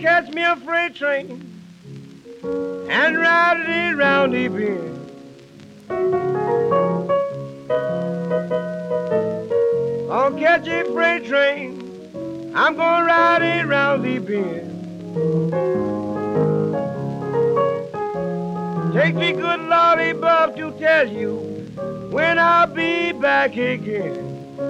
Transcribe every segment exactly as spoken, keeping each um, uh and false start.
catch me a freight train and ride it around the bend. Gonna catch a freight train, I'm gonna ride it around the bend. Take me, good Lord above, to tell you when I'll be back again.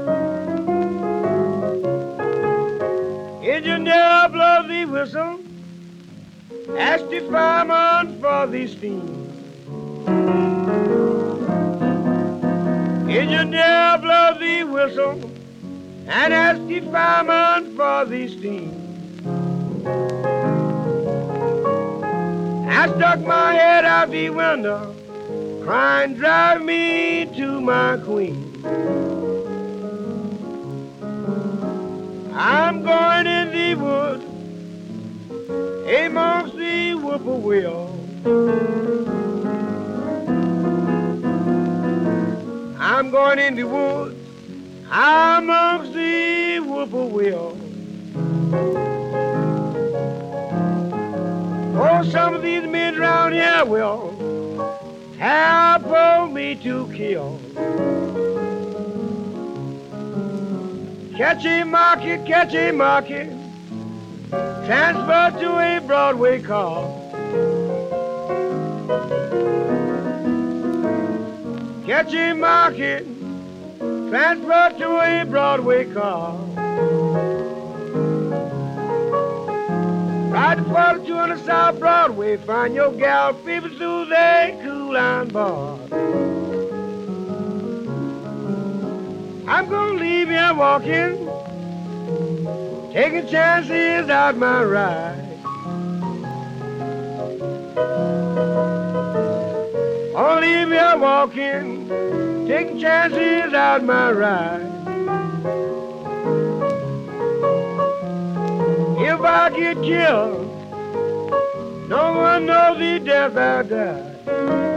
Engineer, blow the whistle, ask the fireman for the steam. Engineer, blow the whistle and ask the fireman for the steam. I stuck my head out the window, crying, drive me to my queen. I'm going in the woods amongst the whippoorwill. I'm going in the woods amongst the whippoorwill. Oh, some of these men around here will have for me to kill. Catch a market, catch a market, transfer to a Broadway car. Catch a market, transfer to a Broadway car. Ride the forty-two on the South Broadway, find your gal people through the cool iron bar. I'm gonna leave you walking, taking chances out my ride. I'll leave you walking, taking chances out my ride. If I get killed, no one knows the death I died.